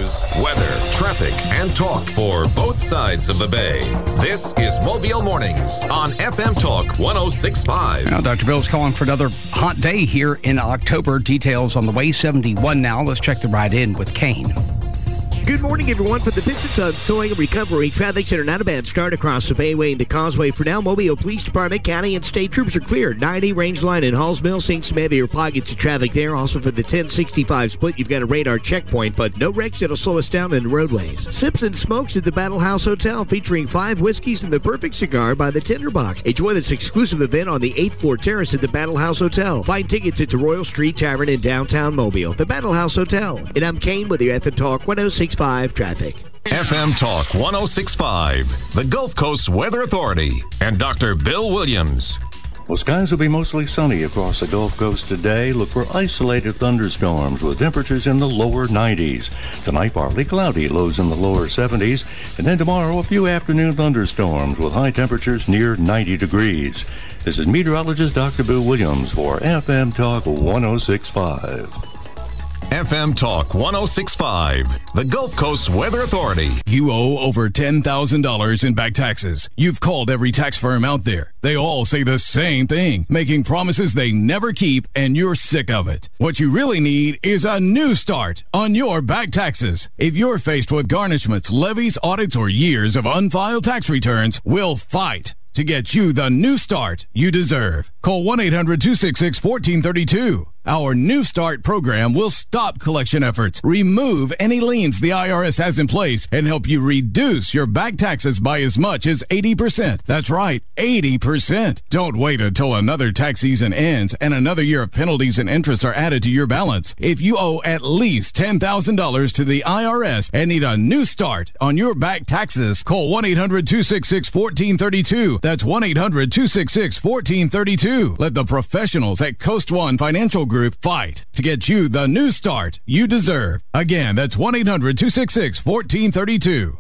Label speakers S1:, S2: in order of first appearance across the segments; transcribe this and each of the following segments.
S1: news, weather, traffic, and talk for both sides of the bay. This is Mobile Mornings on FM Talk 106.5.
S2: Now, Dr. Bill's calling for another hot day here in October. Details on the way 71 now. Let's check the ride in with Kane.
S3: Good morning, everyone. For the Vincent Tubbs Towing and Recovery Traffic Center, not a bad start across the Bayway and the Causeway. For now, Mobile Police Department, County, and State Troops are clear. 90 range line in Halls Mill, seeing some heavier pockets of traffic there. Also for the 1065 split, you've got a radar checkpoint, but no wrecks that'll slow us down in the roadways. Sips and Smokes at the Battle House Hotel, featuring 5 whiskeys and the perfect cigar by the Tinderbox. Enjoy this exclusive event on the 8th floor terrace at the Battle House Hotel. Find tickets at the Royal Street Tavern in downtown Mobile. The Battle House Hotel. And I'm Kane with your FM Talk 106.5 traffic.
S1: FM Talk 106.5, the Gulf Coast Weather Authority, and Dr. Bill Williams.
S4: Well, skies will be mostly sunny across the Gulf Coast today. Look for isolated thunderstorms with temperatures in the lower 90s. Tonight, partly cloudy, lows in the lower 70s. And then tomorrow, a few afternoon thunderstorms with high temperatures near 90 degrees. This is meteorologist Dr. Bill Williams for FM Talk 106.5.
S1: FM Talk 106.5, the Gulf Coast Weather Authority.
S5: You owe over $10,000 in back taxes. You've called every tax firm out there. They all say the same thing, making promises they never keep, and you're sick of it. What you really need is a new start on your back taxes. If you're faced with garnishments, levies, audits, or years of unfiled tax returns, we'll fight to get you the new start you deserve. Call 1-800-266-1432. Our New Start program will stop collection efforts, remove any liens the IRS has in place, and help you reduce your back taxes by as much as 80%. That's right, 80%. Don't wait until another tax season ends and another year of penalties and interest are added to your balance. If you owe at least $10,000 to the IRS and need a new start on your back taxes, call 1-800-266-1432. That's 1-800-266-1432. Let the professionals at Coast One Financial Group fight to get you the new start you deserve. Again, that's 1-800-266-1432.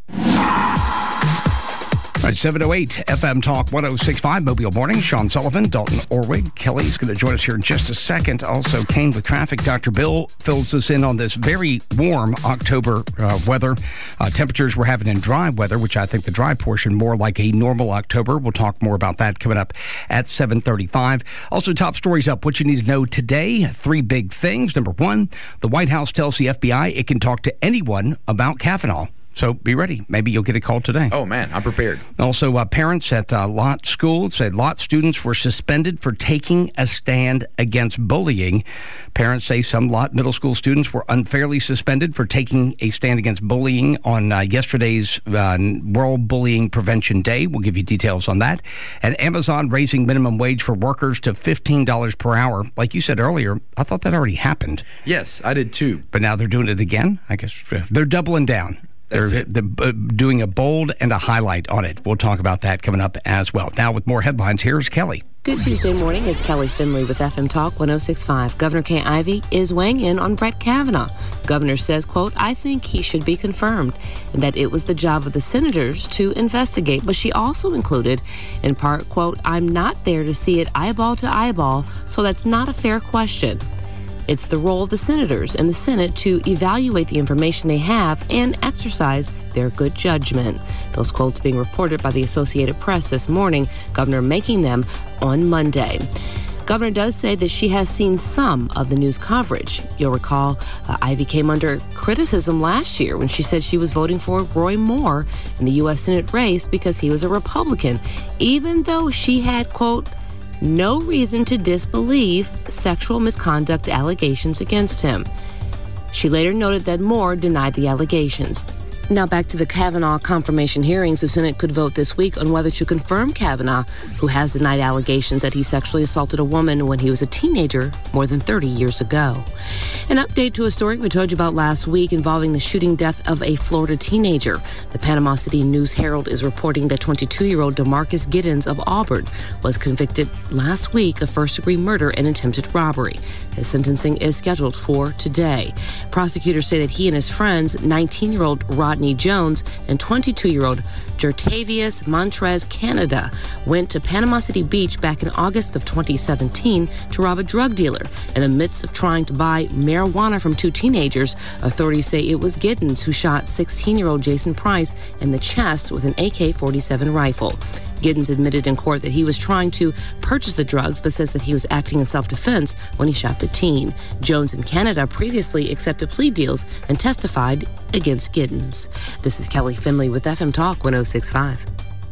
S2: All right, 708 FM Talk 106.5 Mobile Morning. Sean Sullivan, Dalton Orwig. Kelly's going to join us here in just a second. Also, Kane with traffic. Dr. Bill fills us in on this very warm October weather. Temperatures we're having in dry weather, which I think the dry portion more like a normal October. We'll talk more about that coming up at 7:35. Also, top stories up. What you need to know today. 3 big things. Number 1, the White House tells the FBI it can talk to anyone about Kavanaugh. So be ready. Maybe you'll get a call today.
S6: Oh, man, I'm prepared.
S2: Also, parents at Lott School said Lott students were suspended for taking a stand against bullying. Parents say some Lott Middle School students were unfairly suspended for taking a stand against bullying on yesterday's World Bullying Prevention Day. We'll give you details on that. And Amazon raising minimum wage for workers to $15 per hour. Like you said earlier, I thought that already happened.
S6: Yes, I did too.
S2: But now they're doing it again? I guess they're doubling down. They're doing a bold and a highlight on it. We'll talk about that coming up as well. Now, with more headlines, here's Kelly.
S7: Good Tuesday morning. It's Kelly Finley with FM Talk 106.5. Governor Kay Ivey is weighing in on Brett Kavanaugh. Governor says, quote, I think he should be confirmed, and that it was the job of the senators to investigate. But she also included, in part, quote, I'm not there to see it eyeball to eyeball, so that's not a fair question. It's the role of the senators and the Senate to evaluate the information they have and exercise their good judgment. Those quotes being reported by the Associated Press this morning, Governor making them on Monday. Governor does say that she has seen some of the news coverage. You'll recall Ivey came under criticism last year when she said she was voting for Roy Moore in the U.S. Senate race because he was a Republican, even though she had, quote, no reason to disbelieve sexual misconduct allegations against him. She later noted that Moore denied the allegations. Now back to the Kavanaugh confirmation hearings. The Senate could vote this week on whether to confirm Kavanaugh, who has denied allegations that he sexually assaulted a woman when he was a teenager more than 30 years ago. An update to a story we told you about last week involving the shooting death of a Florida teenager. The Panama City News-Herald is reporting that 22-year-old DeMarcus Giddens of Auburn was convicted last week of first-degree murder and attempted robbery. His sentencing is scheduled for today. Prosecutors say that he and his friends, 19-year-old Rod Rodney Jones and 22-year-old Jertavius Montrez Canada went to Panama City Beach back in August of 2017 to rob a drug dealer. In the midst of trying to buy marijuana from two teenagers, authorities say it was Giddens who shot 16-year-old Jason Price in the chest with an AK-47 rifle. Giddens admitted in court that he was trying to purchase the drugs, but says that he was acting in self-defense when he shot the teen. Jones and Canada previously accepted plea deals and testified against Giddens. This is Kelly Finley with FM Talk 1065.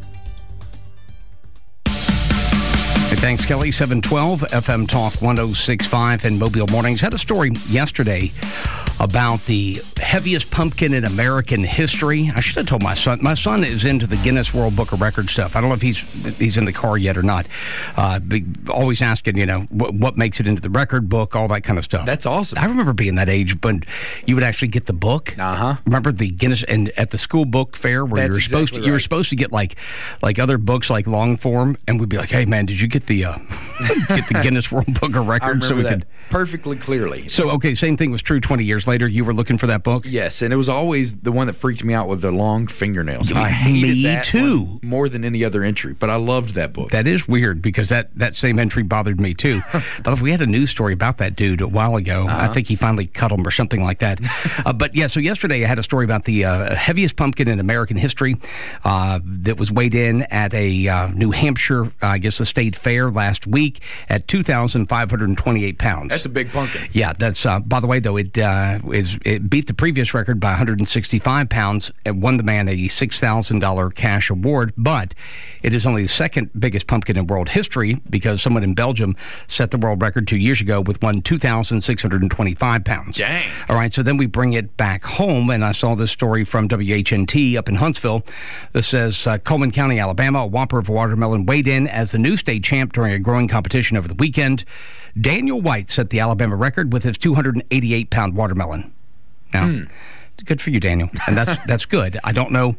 S2: Hey, thanks, Kelly. 712 FM Talk 1065 and Mobile Mornings. Had a story yesterday about the heaviest pumpkin in American history. I should have told my son. My son is into the Guinness World Book of Records stuff. I don't know if he's in the car yet or not. Always asking, what makes it into the record book, all that kind of stuff.
S6: That's awesome.
S2: I remember being that age, but you would actually get the book.
S6: Uh-huh.
S2: Remember the Guinness, and at the school book fair where you were supposed to get like other books like long form, and we'd be like, hey man, did you get the get the Guinness World Book of Records?
S6: I remember that perfectly clearly.
S2: So, okay, same thing was true 20 years later. You were looking for that book?
S6: Yes, and it was always the one that freaked me out with the long fingernails. I hated that
S2: too.
S6: one more than any other entry, but I loved that book.
S2: That is weird because that same entry bothered me too. But we had a news story about that dude a while ago. I think he finally cut him or something like that. But yeah, so yesterday I had a story about the heaviest pumpkin in American history that was weighed in at a New Hampshire, I guess the state fair last week at 2,528 pounds.
S6: That's a big pumpkin.
S2: Yeah, that's, by the way, though, it beat the previous record by 165 pounds and won the man a $6,000 cash award, but it is only the second biggest pumpkin in world history because someone in Belgium set the world record 2 years ago with 2,625 pounds.
S6: Dang.
S2: All right, so then we bring it back home, and I saw this story from WHNT up in Huntsville that says Coleman County, Alabama, a whopper of watermelon weighed in as the new state champ during a growing competition over the weekend. Daniel White set the Alabama record with his 288-pound watermelon. Now, good for you, Daniel, and that's good. I don't know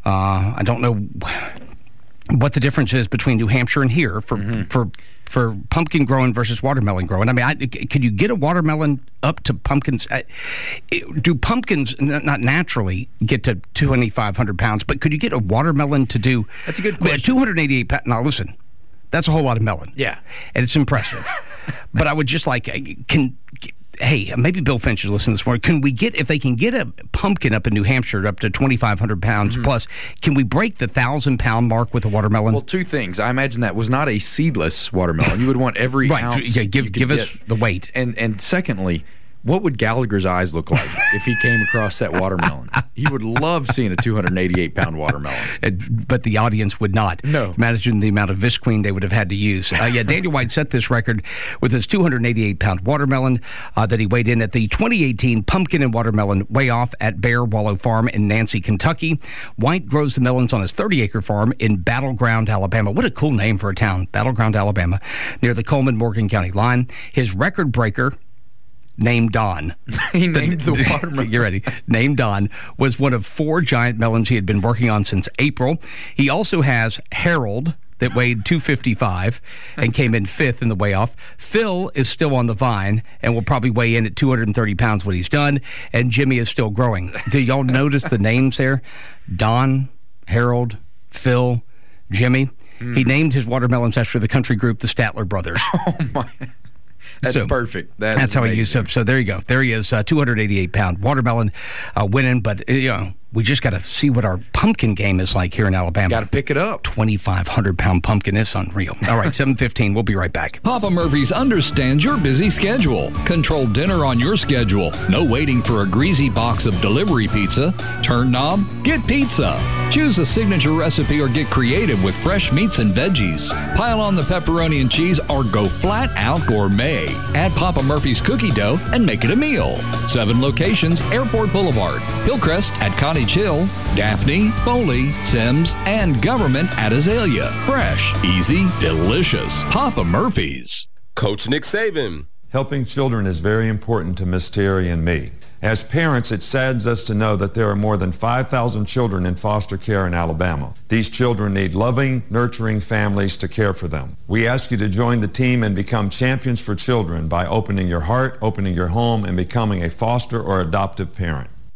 S2: what the difference is between New Hampshire and here for pumpkin growing versus watermelon growing. I mean, could you get a watermelon up to pumpkins? Do pumpkins not naturally get to 2,500 pounds? But could you get a watermelon to do?
S6: That's a good question.
S2: 288 pounds. Now listen, that's a whole lot of melon.
S6: Yeah,
S2: and it's impressive. But I would just like hey, maybe Bill Finch is listening this morning. Can we get, if they can get a pumpkin up in New Hampshire up to 2,500 pounds plus, can we break the 1,000-pound mark with a watermelon?
S6: Well, two things. I imagine that was not a seedless watermelon. You would want every ounce.
S2: Yeah, give us the weight.
S6: And secondly, what would Gallagher's eyes look like if he came across that watermelon? He would love seeing a 288-pound watermelon.
S2: But the audience would not.
S6: No.
S2: Imagine the amount of Visqueen they would have had to use. Daniel White set this record with his 288-pound watermelon that he weighed in at the 2018 Pumpkin and Watermelon Weigh-Off at Bear Wallow Farm in Nancy, Kentucky. White grows the melons on his 30-acre farm in Battleground, Alabama. What a cool name for a town, Battleground, Alabama, near the Coleman-Morgan County line. His record breaker, named Don.
S6: He named the watermelon.
S2: You're ready. Named Don was one of 4 giant melons he had been working on since April. He also has Harold that weighed 255 and came in 5th in the weigh-off. Phil is still on the vine and will probably weigh in at 230 pounds when he's done. And Jimmy is still growing. Do y'all notice the names there? Don, Harold, Phil, Jimmy. He named his watermelons after the country group, the Statler Brothers.
S6: Oh, my. That's perfect.
S2: That's how he used up. So there you go. There he is, 288-pound watermelon winning. But, we just got to see what our pumpkin game is like here in Alabama.
S6: Got to pick it up.
S2: 2,500-pound pumpkin is unreal. All right, 7:15. We'll be right back.
S8: Papa Murphy's understands your busy schedule. Control dinner on your schedule. No waiting for a greasy box of delivery pizza. Turn knob? Get pizza. Choose a signature recipe or get creative with fresh meats and veggies. Pile on the pepperoni and cheese or go flat out gourmet. Add Papa Murphy's cookie dough and make it a meal. 7 locations, Airport Boulevard, Hillcrest at Cottage Hill, Daphne, Foley, Sims, and Government at Azalea. Fresh, easy, delicious. Papa Murphy's.
S9: Coach Nick Saban.
S10: Helping children is very important to Miss Terry and me. As parents, it saddens us to know that there are more than 5,000 children in foster care in Alabama. These children need loving, nurturing families to care for them. We ask you to join the team and become champions for children by opening your heart, opening your home, and becoming a foster or adoptive parent.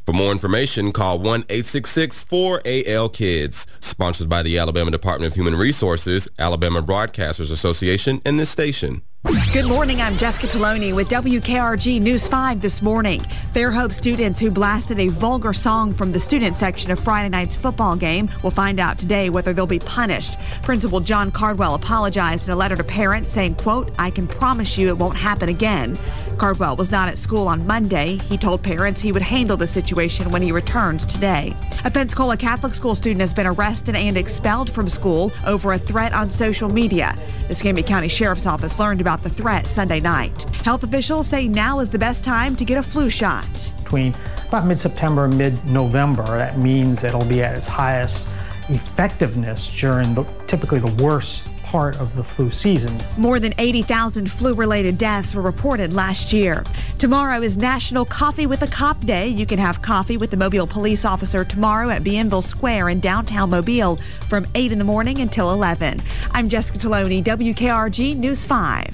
S9: For more information, call 1-866-4AL-KIDS. Sponsored by the Alabama Department of Human Resources, Alabama Broadcasters Association, and this station.
S11: Good morning. I'm Jessica Taloni with WKRG News 5 this morning. Fairhope students who blasted a vulgar song from the student section of Friday night's football game will find out today whether they'll be punished. Principal John Cardwell apologized in a letter to parents saying, quote, "I can promise you it won't happen again." Cardwell was not at school on Monday. He told parents he would handle the situation when he returns today. A Pensacola Catholic school student has been arrested and expelled from school over a threat on social media. The Escambia County Sheriff's Office learned about the threat Sunday night. Health officials say now is the best time to get a flu shot.
S12: Between about mid-September and mid-November, that means it'll be at its highest effectiveness during typically the worst part of the flu season.
S11: More than 80,000 flu-related deaths were reported last year. Tomorrow is National Coffee with a Cop Day. You can have coffee with the Mobile police officer tomorrow at Bienville Square in downtown Mobile from 8 in the morning until 11. I'm Jessica Taloni, WKRG News 5.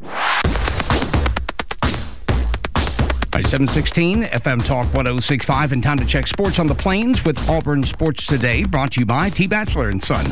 S2: By 7:16, FM Talk 106.5, and time to check sports on the Plains with Auburn Sports Today, brought to you by T. Batchelor & Son.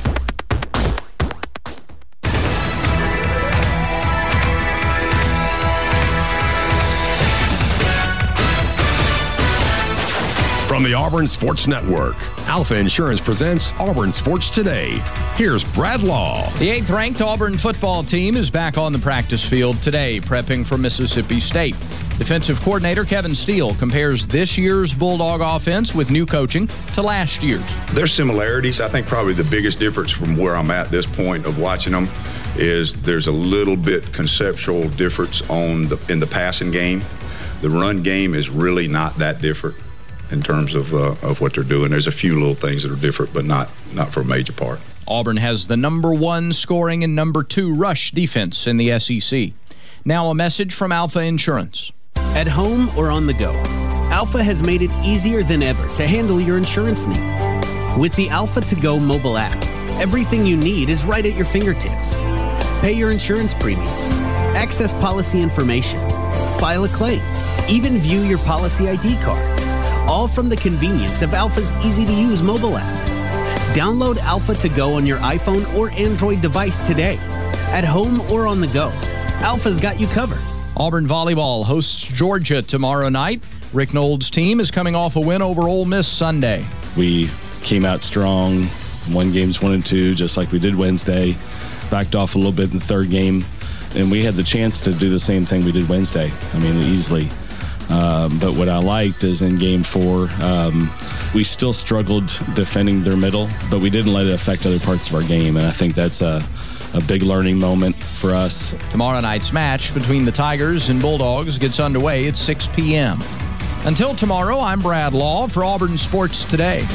S13: From the Auburn Sports Network, Alpha Insurance presents Auburn Sports Today. Here's Brad Law.
S14: The 8th-ranked Auburn football team is back on the practice field today, prepping for Mississippi State. Defensive coordinator Kevin Steele compares this year's Bulldog offense with new coaching to last year's.
S15: There's similarities. I think probably the biggest difference from where I'm at this point of watching them is there's a little bit conceptual difference in the passing game. The run game is really not that different in terms of what they're doing. There's a few little things that are different, but not for a major part.
S14: Auburn has the #1 scoring and #2 rush defense in the SEC. Now a message from Alpha Insurance.
S16: At home or on the go, Alpha has made it easier than ever to handle your insurance needs. With the Alpha To Go mobile app, everything you need is right at your fingertips. Pay your insurance premiums, access policy information, file a claim, even view your policy ID cards. All from the convenience of Alpha's easy-to-use mobile app. Download Alpha To Go on your iPhone or Android device today. At home or on the go, Alpha's got you covered.
S14: Auburn volleyball hosts Georgia tomorrow night. Rick Knowles' team is coming off a win over Ole Miss Sunday.
S17: We came out strong, won games 1 and 2, just like we did Wednesday. Backed off a little bit in the third game, and we had the chance to do the same thing we did Wednesday. I mean, easily. But what I liked is in Game 4, we still struggled defending their middle, but we didn't let it affect other parts of our game, and I think that's a big learning moment for us.
S14: Tomorrow night's match between the Tigers and Bulldogs gets underway at 6 p.m. Until tomorrow, I'm Brad Law for Auburn Sports Today.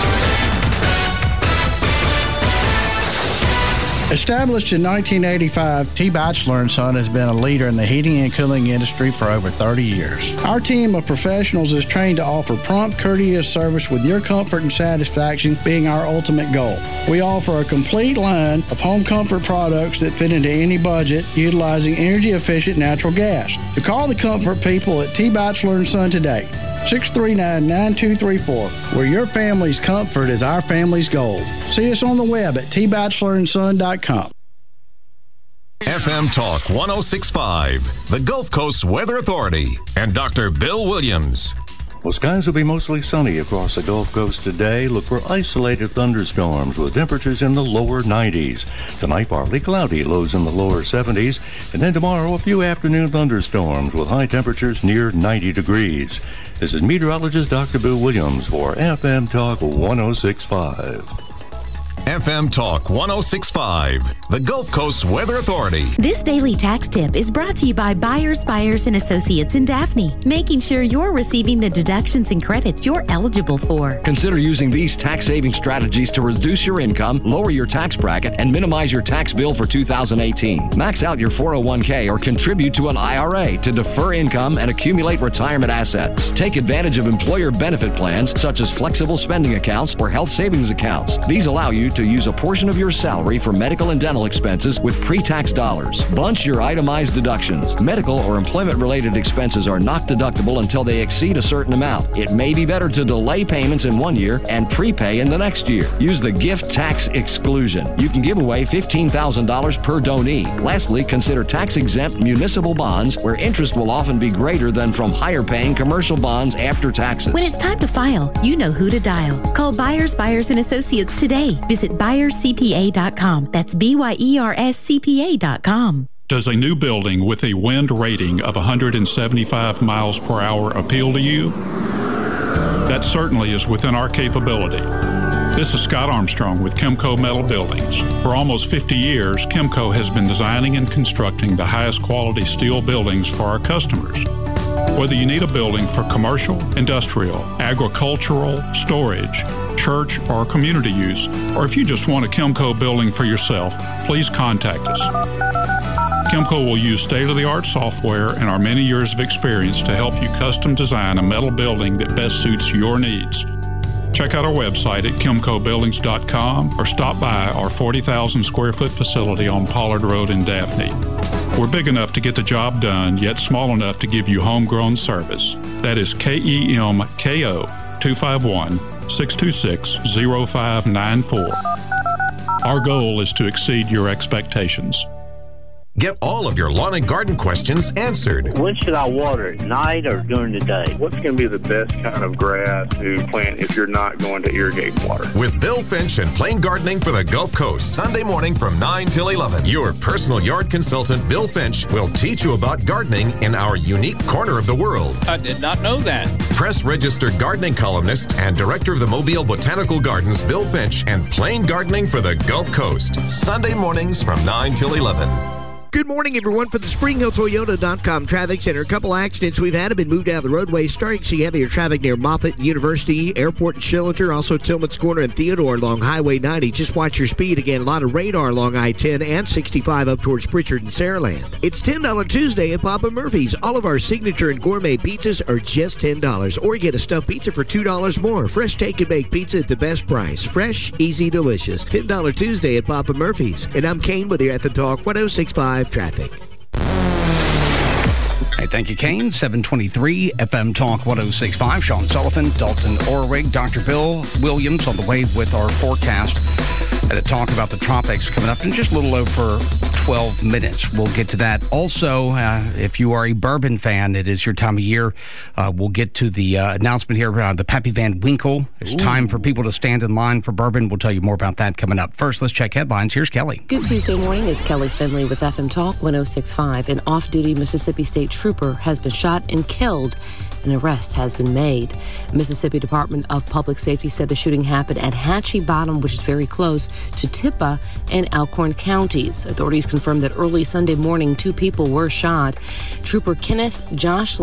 S18: Established in 1985, T. Batchelor & Son has been a leader in the heating and cooling industry for over 30 years. Our team of professionals is trained to offer prompt, courteous service with your comfort and satisfaction being our ultimate goal. We offer a complete line of home comfort products that fit into any budget, utilizing energy-efficient natural gas. So call the comfort people at T. Batchelor & Son today. 639-9234, where your family's comfort is our family's goal. See us on the web at tbatchelorandson.com.
S1: FM Talk 106.5, the Gulf Coast Weather Authority, and Dr. Bill Williams.
S4: Well, skies will be mostly sunny across the Gulf Coast today. Look for isolated thunderstorms with temperatures in the lower 90s. Tonight, partly cloudy, lows in the lower 70s. And then tomorrow, a few afternoon thunderstorms with high temperatures near 90 degrees. This is meteorologist Dr. Bill Williams for FM Talk 106.5.
S1: FM Talk 106.5, the Gulf Coast Weather Authority.
S19: This daily tax tip is brought to you by Byers and Associates in Daphne, making sure you're receiving the deductions and credits you're eligible for.
S20: Consider using these tax-saving strategies to reduce your income, lower your tax bracket, and minimize your tax bill for 2018. Max out your 401k or contribute to an IRA to defer income and accumulate retirement assets. Take advantage of employer benefit plans such as flexible spending accounts or health savings accounts. These allow you to use a portion of your salary for medical and dental expenses with pre-tax dollars. Bunch your itemized deductions. Medical or employment-related expenses are not deductible until they exceed a certain amount. It may be better to delay payments in 1 year and prepay in the next year. Use the gift tax exclusion. You can give away $15,000 per donee. Lastly, consider tax-exempt municipal bonds where interest will often be greater than from higher-paying commercial bonds after taxes.
S19: When it's time to file, you know who to dial. Call Byers & Associates today. Visit ByersCPA.com. That's BYERSCPA.com.
S21: Does a new building with a wind rating of 175 miles per hour appeal to you? That certainly is within our capability. This is Scott Armstrong with Kimco Metal Buildings. For almost 50 years, Kimco has been designing and constructing the highest quality steel buildings for our customers. Whether you need a building for commercial, industrial, agricultural, storage, church, or community use, or if you just want a Kimco building for yourself, please contact us. Kimco will use state-of-the-art software and our many years of experience to help you custom design a metal building that best suits your needs. Check out our website at KimcoBuildings.com or stop by our 40,000 square foot facility on Pollard Road in Daphne. We're big enough to get the job done, yet small enough to give you homegrown service. That is KEMKO 251-626-0594. Our goal is to exceed your expectations.
S1: Get all of your lawn and garden questions answered.
S22: When should I water it, night or during the day? What's going to be the best kind of grass to plant if you're not going to irrigate water?
S1: With Bill Finch and Plain Gardening for the Gulf Coast, Sunday morning from 9 till 11. Your personal yard consultant, Bill Finch, will teach you about gardening in our unique corner of the world.
S23: I did not know that.
S1: Press-registered gardening columnist and director of the Mobile Botanical Gardens, Bill Finch, and Plain Gardening for the Gulf Coast. Sunday mornings from 9 till 11.
S3: Good morning, everyone. For the SpringHillToyota.com Traffic Center, a couple accidents we've had have been moved out of the roadway. Starting to see heavier traffic near Moffett University, Airport and Schillinger, also Tillman's Corner and Theodore along Highway 90. Just watch your speed. Again, a lot of radar along I-10 and 65 up towards Pritchard and Saraland. It's $10 Tuesday at Papa Murphy's. All of our signature and gourmet pizzas are just $10. Or get a stuffed pizza for $2 more. Fresh take and bake pizza at the best price. Fresh, easy, delicious. $10 Tuesday at Papa Murphy's. And I'm Kane with the FM Talk 106.5 Traffic.
S2: Hey, thank you, Kane. 723 FM Talk 106.5. Sean Sullivan, Dalton Orwig, Dr. Bill Williams on the way with our forecast. And a talk about the tropics coming up in just a little over 12 minutes. We'll get to that. Also, if you are a bourbon fan, it is your time of year. We'll get to the announcement here. The Pappy Van Winkle. It's time for people to stand in line for bourbon. We'll tell you more about that coming up. First, let's check headlines. Here's Kelly.
S7: Good Tuesday morning. It's Kelly Finley with FM Talk 106.5. An off-duty Mississippi State trooper has been shot and killed. An arrest has been made. Mississippi Department of Public Safety said the shooting happened at Hatchie Bottom, which is very close to Tippah and Alcorn counties. Authorities confirmed that early Sunday morning, 2 people were shot. Trooper Kenneth Josh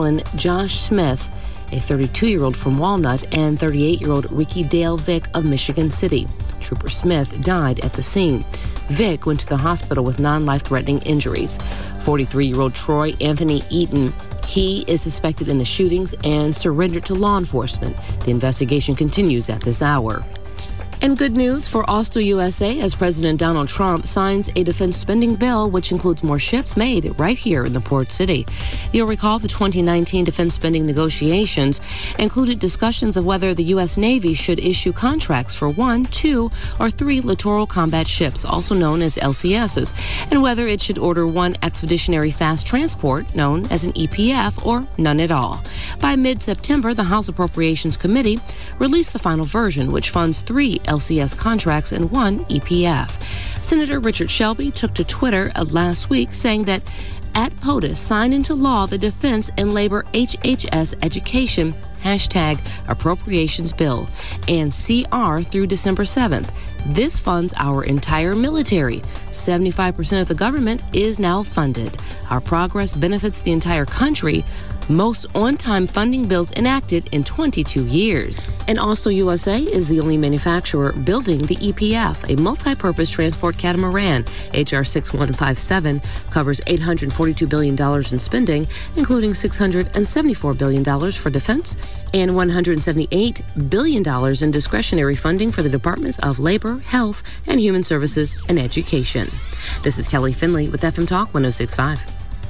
S7: Smith, a 32-year-old from Walnut, and 38-year-old Ricky Dale Vick of Michigan City. Trooper Smith died at the scene. Vick went to the hospital with non-life-threatening injuries. 43-year-old Troy Anthony Eaton, he is suspected in the shootings and surrendered to law enforcement. The investigation continues at this hour. And good news for Austal USA as President Donald Trump signs a defense spending bill which includes more ships made right here in the port city. You'll recall the 2019 defense spending negotiations included discussions of whether the U.S. Navy should issue contracts for 1, 2, or 3 littoral combat ships, also known as LCSs, and whether it should order 1 expeditionary fast transport, known as an EPF, or none at all. By mid-September, the House Appropriations Committee released the final version, which funds 3 LCS contracts and 1 EPF. Senator Richard Shelby took to Twitter last week saying that at POTUS signed into law the Defense and Labor HHS Education #appropriations bill and CR through December 7th. This funds our entire military. 75% of the government is now funded. Our progress benefits the entire country. Most on-time funding bills enacted in 22 years. And Austal USA is the only manufacturer building the EPF, a multi-purpose transport catamaran. H.R. 6157 covers $842 billion in spending, including $674 billion for defense and $178 billion in discretionary funding for the Departments of Labor, labor, health, and human services and education. This is Kelly Finley with FM Talk 106.5.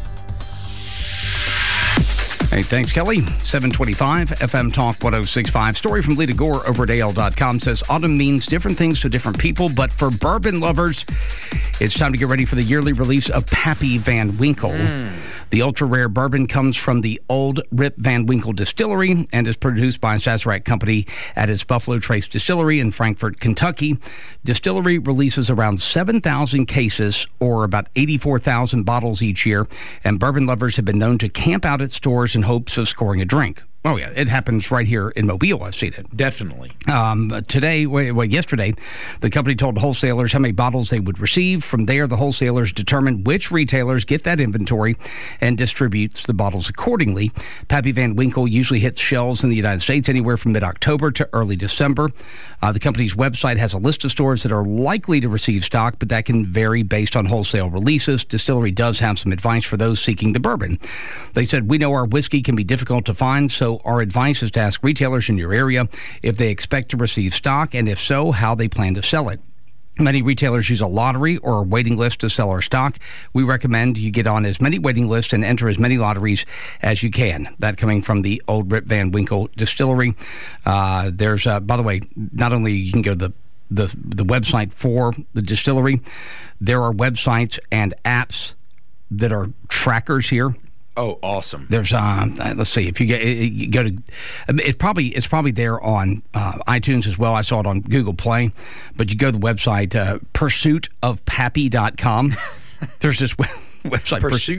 S2: Hey, thanks, Kelly. 725 FM Talk 106.5. Story from Lita Gore over at AL.com says autumn means different things to different people, but for bourbon lovers, it's time to get ready for the yearly release of Pappy Van Winkle. The ultra-rare bourbon comes from the Old Rip Van Winkle Distillery and is produced by Sazerac Company at its Buffalo Trace Distillery in Frankfort, Kentucky. Distillery releases around 7,000 cases, or about 84,000 bottles each year, and bourbon lovers have been known to camp out at stores in hopes of scoring a drink. Oh, yeah, it happens right here in Mobile. I've seen it.
S5: Definitely.
S2: Yesterday, the company told wholesalers how many bottles they would receive. From there, the wholesalers determine which retailers get that inventory and distributes the bottles accordingly. Pappy Van Winkle usually hits shelves in the United States anywhere from mid-October to early December. The company's website has a list of stores that are likely to receive stock, but that can vary based on wholesale releases. Distillery does have some advice for those seeking the bourbon. They said, "We know our whiskey can be difficult to find, so our advice is to ask retailers in your area if they expect to receive stock, and if so, how they plan to sell it. Many retailers use a lottery or a waiting list to sell our stock. We recommend you get on as many waiting lists and enter as many lotteries as you can." That coming from the Old Rip Van Winkle Distillery. There's, by the way, not only you can go to the website for the distillery, there are websites and apps that are trackers here.
S5: Oh, awesome!
S2: There's let's see, if you go to, it's probably there on iTunes as well. I saw it on Google Play, but you go to the website pursuitofpappy.com. There's this website,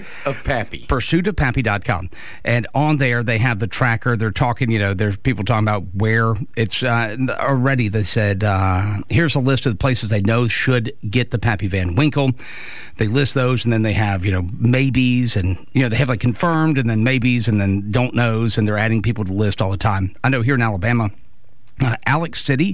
S2: pursuitofpappy.com, and on there they have the tracker. They're talking, there's people talking about where it's already. They said here's a list of the places they know should get the Pappy Van Winkle. They list those, and then they have maybes, and they have like confirmed, and then maybes, and then don't knows, and they're adding people to the list all the time. I know here in Alabama, Alex City.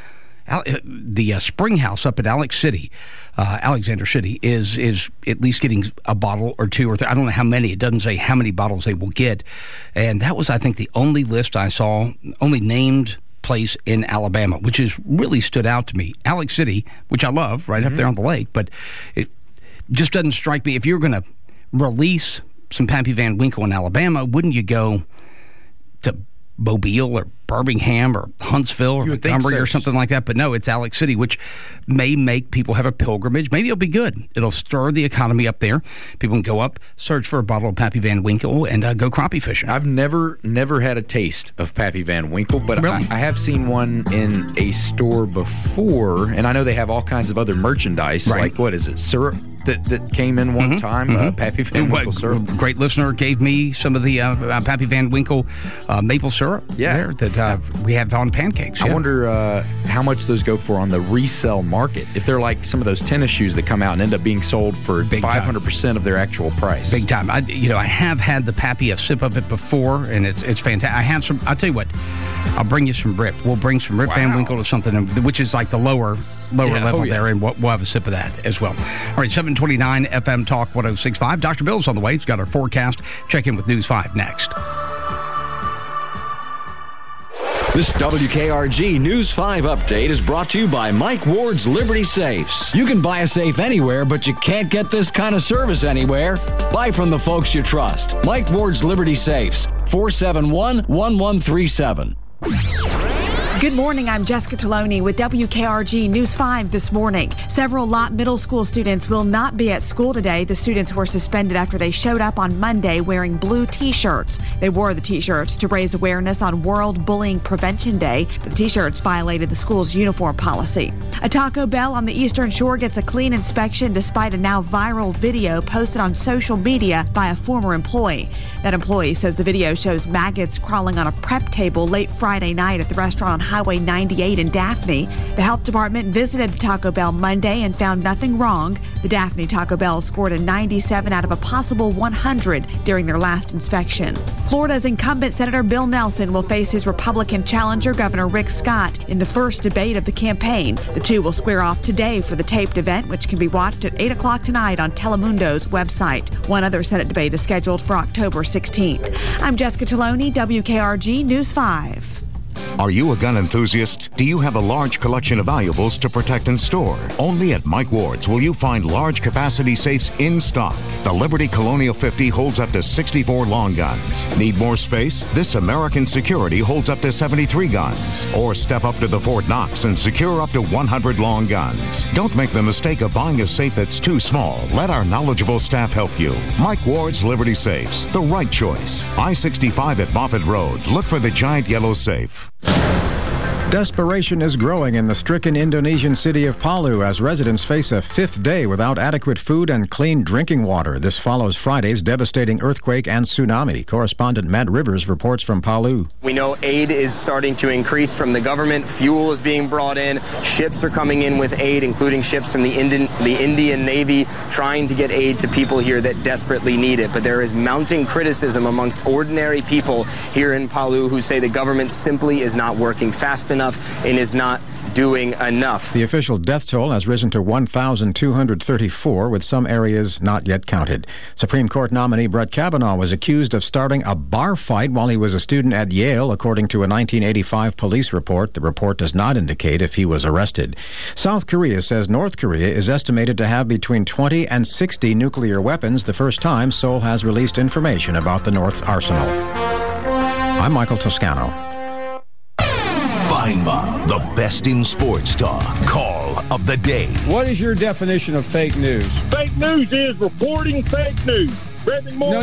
S2: The Spring House up at Alexander City, is at least getting a bottle or two or three. I don't know how many. It doesn't say how many bottles they will get. And that was, I think, the only list I saw, only named place in Alabama, which has really stood out to me. Alex City, which I love, right up there on the lake, but it just doesn't strike me. If you're going to release some Pappy Van Winkle in Alabama, wouldn't you go to Mobile or Birmingham or Huntsville or Montgomery or something like that? But no, it's Alex City, which may make people have a pilgrimage. Maybe it'll be good. It'll stir the economy up there. People can go up, search for a bottle of Pappy Van Winkle, and go crappie fishing.
S5: I've never had a taste of Pappy Van Winkle, but really? I have seen one in a store before, and I know they have all kinds of other merchandise. Right. Like, what is it, syrup that came in one time? Pappy Van Winkle syrup.
S2: Great listener gave me some of the Pappy Van Winkle maple syrup there that we have on pancakes.
S5: I wonder how much those go for on the resale market. If they're like some of those tennis shoes that come out and end up being sold for 500% of their actual price.
S2: Big time. I have had the Pappy, a sip of it before, and it's fantastic. I have some. I'll tell you what. I'll bring you some Rip. We'll bring some Rip Van Winkle to something, which is like the lower level there, and we'll have a sip of that as well. All right, 729 FM Talk 106.5. Dr. Bill's on the way. He's got our forecast. Check in with News 5 next.
S20: This WKRG News 5 update is brought to you by Mike Ward's Liberty Safes. You can buy a safe anywhere, but you can't get this kind of service anywhere. Buy from the folks you trust. Mike Ward's Liberty Safes, 471-1137.
S11: Good morning, I'm Jessica Taloni with WKRG News 5 this morning. Several Lott Middle School students will not be at school today. The students were suspended after they showed up on Monday wearing blue T-shirts. They wore the T-shirts to raise awareness on World Bullying Prevention Day. The T-shirts violated the school's uniform policy. A Taco Bell on the Eastern Shore gets a clean inspection despite a now viral video posted on social media by a former employee. That employee says the video shows maggots crawling on a prep table late Friday night at the restaurant on Highway 98 in Daphne. The health department visited the Taco Bell Monday and found nothing wrong. The Daphne Taco Bell scored a 97 out of a possible 100 during their last inspection. Florida's incumbent Senator Bill Nelson will face his Republican challenger, Governor Rick Scott, in the first debate of the campaign. The two will square off today for the taped event, which can be watched at 8 o'clock tonight on Telemundo's website. One other Senate debate is scheduled for October 16th. I'm Jessica Taloni, WKRG News 5.
S6: Are you a gun enthusiast? Do you have a large collection of valuables to protect and store? Only at Mike Ward's will you find large capacity safes in stock. The Liberty Colonial 50 holds up to 64 long guns. Need more space? This American Security holds up to 73 guns. Or step up to the Fort Knox and secure up to 100 long guns. Don't make the mistake of buying a safe that's too small. Let our knowledgeable staff help you. Mike Ward's Liberty Safes, the right choice. I-65 at Moffett Road. Look for the giant yellow safe.
S8: Desperation is growing in the stricken Indonesian city of Palu as residents face a fifth day without adequate food and clean drinking water. This follows Friday's devastating earthquake and tsunami. Correspondent Matt Rivers reports from Palu.
S23: We know aid is starting to increase from the government. Fuel is being brought in. Ships are coming in with aid, including ships from the Indian Navy, trying to get aid to people here that desperately need it. But there is mounting criticism amongst ordinary people here in Palu who say the government simply is not working fast enough and is not doing enough.
S8: The official death toll has risen to 1,234, with some areas not yet counted. Supreme Court nominee Brett Kavanaugh was accused of starting a bar fight while he was a student at Yale, according to a 1985 police report. The report does not indicate if he was arrested. South Korea says North Korea is estimated to have between 20 and 60 nuclear weapons, the first time Seoul has released information about the North's arsenal. I'm Michael Toscano.
S24: Feinbaum, the best in sports talk. Call of the day.
S25: What is your definition of fake news?
S26: Fake news is reporting fake news.
S25: No.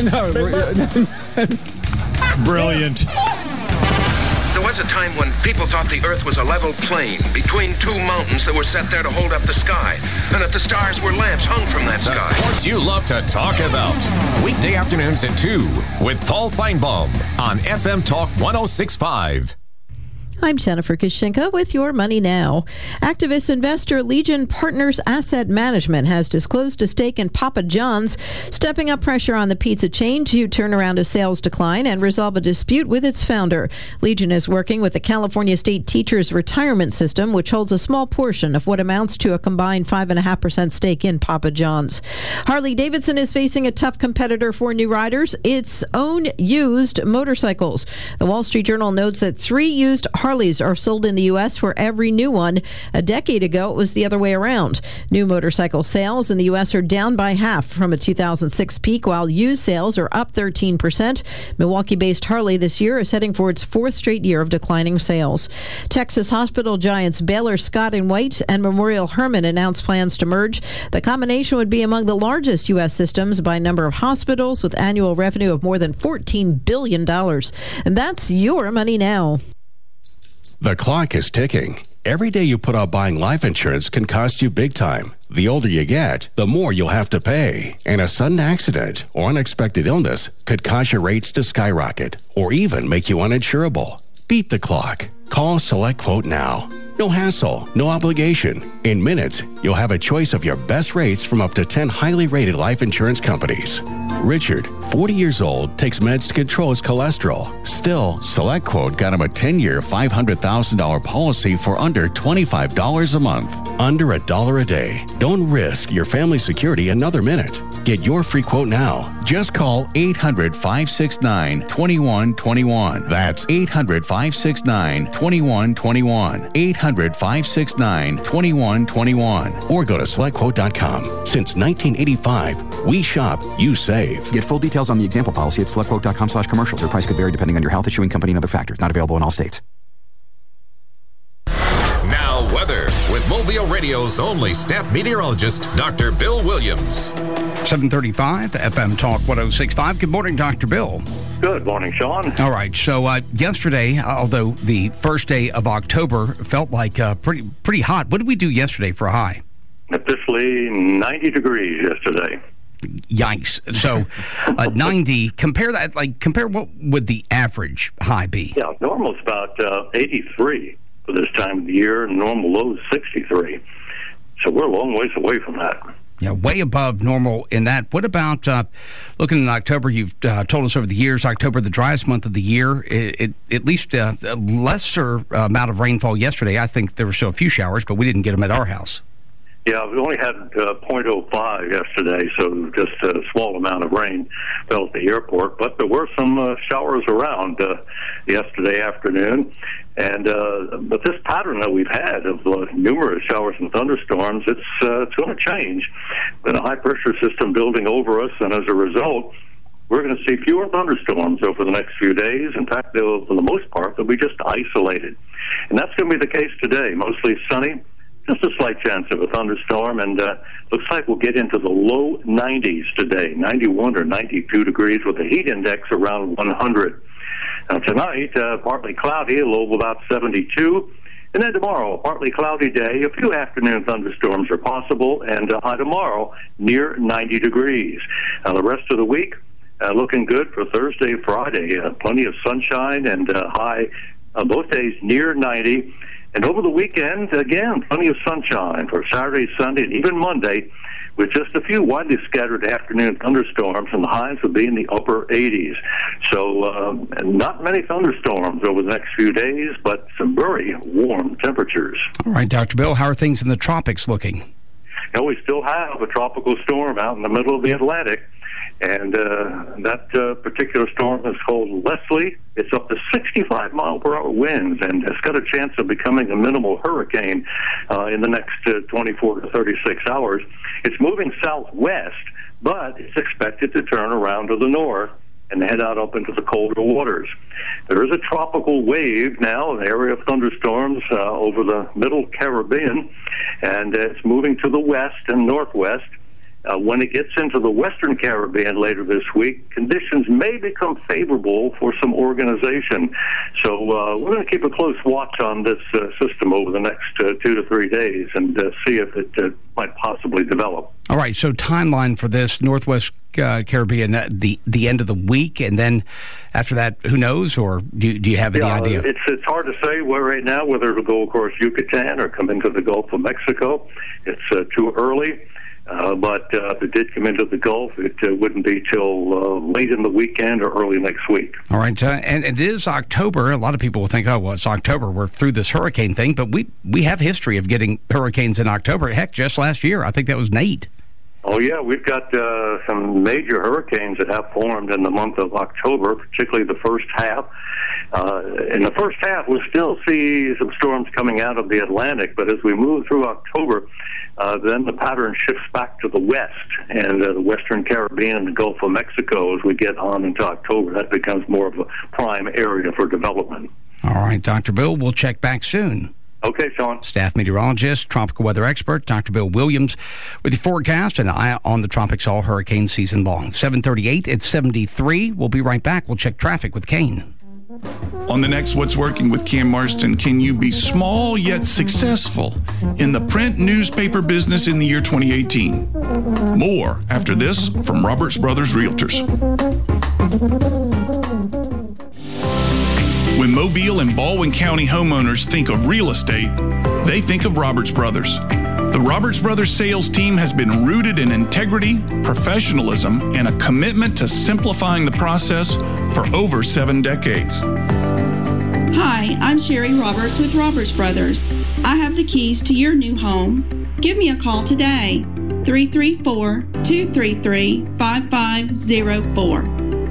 S26: Brilliant.
S27: There was a time when people thought the Earth was a level plain between two mountains that were set there to hold up the sky, and that the stars were lamps hung from that
S1: The
S27: sky.
S1: sports you love to talk about. Weekday afternoons at 2 with Paul Feinbaum on FM Talk 106.5.
S28: I'm Jennifer Kishinka with Your Money Now. Activist investor Legion Partners Asset Management has disclosed a stake in Papa John's, stepping up pressure on the pizza chain to turn around a sales decline and resolve a dispute with its founder. Legion is working with the California State Teachers Retirement System, which holds a small portion of what amounts to a combined 5.5% stake in Papa John's. Harley-Davidson is facing a tough competitor for new riders, its own used motorcycles. The Wall Street Journal notes that 3 used Harleys are sold in the U.S. for every new one. A decade ago, it was the other way around. New motorcycle sales in the U.S. are down by half from a 2006 peak, while used sales are up 13%. Milwaukee-based Harley this year is heading for its 4th straight year of declining sales. Texas hospital giants Baylor Scott & White and Memorial Hermann announced plans to merge. The combination would be among the largest U.S. systems by number of hospitals, with annual revenue of more than $14 billion. And that's Your Money Now.
S29: The clock is ticking. Every day you put off buying life insurance can cost you big time. The older you get, the more you'll have to pay. And a sudden accident or unexpected illness could cause your rates to skyrocket or even make you uninsurable. Beat the clock. Call Select Quote now. No hassle, no obligation. In minutes, you'll have a choice of your best rates from up to 10 highly rated life insurance companies. Richard, 40 years old, takes meds to control his cholesterol. Still, Select Quote got him a 10-year, $500,000 policy for under $25 a month. Under $1 a day. Don't risk your family's security another minute. Get your free quote now. Just call 800-569-2121. That's 800-569-2121. 800-569-2121. Or go to SelectQuote.com. Since 1985, we shop, you save.
S30: Get full details on the example policy at SelectQuote.com/commercials. Your price could vary depending on your health, issuing company, and other factors. Not available in all states.
S1: Now, weather with Mobile Radio's only staff meteorologist, Dr. Bill Williams.
S2: 7:35, FM Talk 106.5. Good morning, Dr. Bill.
S26: Good morning, Sean.
S2: All right, so yesterday, although the first day of October felt like pretty hot, what did we do yesterday for a high?
S26: Officially 90 degrees yesterday.
S2: Yikes. So 90, compare what would the average high be?
S26: Yeah, normal's about 83 for this time of the year, and normal low is 63. So we're a long ways away from that.
S2: Yeah, way above normal in that. What about looking at October? You've told us over the years, October, the driest month of the year. At least a lesser amount of rainfall yesterday. I think there were still a few showers, but we didn't get them at our house.
S26: Yeah, we only had 0.05 yesterday, so just a small amount of rain fell at the airport. But there were some showers around yesterday afternoon. But this pattern that we've had of numerous showers and thunderstorms, it's going to change. With a high-pressure system building over us, and as a result, we're going to see fewer thunderstorms over the next few days. In fact, for the most part, they'll be just isolated. And that's going to be the case today. Mostly sunny, just a slight chance of a thunderstorm, and looks like we'll get into the low 90s today, 91 or 92 degrees with a heat index around 100. Now tonight, partly cloudy, a low of about 72. And then tomorrow, a partly cloudy day. A few afternoon thunderstorms are possible, and a high tomorrow near 90 degrees. Now the rest of the week, looking good for Thursday, Friday. Plenty of sunshine and high both days near 90. And over the weekend, again, plenty of sunshine for Saturday, Sunday, and even Monday, with just a few widely scattered afternoon thunderstorms, and the highs would be in the upper 80s. So not many thunderstorms over the next few days, but some very warm temperatures.
S2: All right, Dr. Bill, how are things in the tropics looking?
S26: You know, we still have a tropical storm out in the middle of the Atlantic, and that particular storm is called Leslie. It's up to 65-mile-per-hour winds, and it's got a chance of becoming a minimal hurricane in the next 24 to 36 hours. It's moving southwest, but it's expected to turn around to the north and head out up into the colder waters. There is a tropical wave now, an area of thunderstorms over the middle Caribbean, and it's moving to the west and northwest. When it gets into the western Caribbean later this week, conditions may become favorable for some organization. So we're going to keep a close watch on this system over the next 2 to 3 days and see if it might possibly develop.
S2: All right, so timeline for this Northwest Caribbean, the end of the week, and then after that, who knows, or do you have any idea?
S26: It's hard to say right now whether it'll go across Yucatan or come into the Gulf of Mexico. It's too early. But if it did come into the Gulf, it wouldn't be till late in the weekend or early next week.
S2: All right, and it is October. A lot of people will think, oh, well, it's October. We're through this hurricane thing, but we have history of getting hurricanes in October. Heck, just last year, I think that was Nate.
S26: Oh, yeah, we've got some major hurricanes that have formed in the month of October, particularly the first half. In the first half, we'll still see some storms coming out of the Atlantic, but as we move through October, then the pattern shifts back to the west and the western Caribbean and the Gulf of Mexico as we get on into October. That becomes more of a prime area for development.
S2: All right, Dr. Bill, we'll check back soon.
S26: Okay, Sean.
S2: Staff meteorologist, tropical weather expert, Dr. Bill Williams, with your forecast and eye on the tropics all hurricane season long. 7:38, it's 73. We'll be right back. We'll check traffic with Kane.
S4: On the next What's Working with Cam Marston, can you be small yet successful in the print newspaper business in the year 2018? More after this from Roberts Brothers Realtors. When Mobile and Baldwin County homeowners think of real estate, they think of Roberts Brothers. The Roberts Brothers sales team has been rooted in integrity, professionalism, and a commitment to simplifying the process for over 7 decades.
S9: Hi, I'm Sherry Roberts with Roberts Brothers. I have the keys to your new home. Give me a call today, 334-233-5504.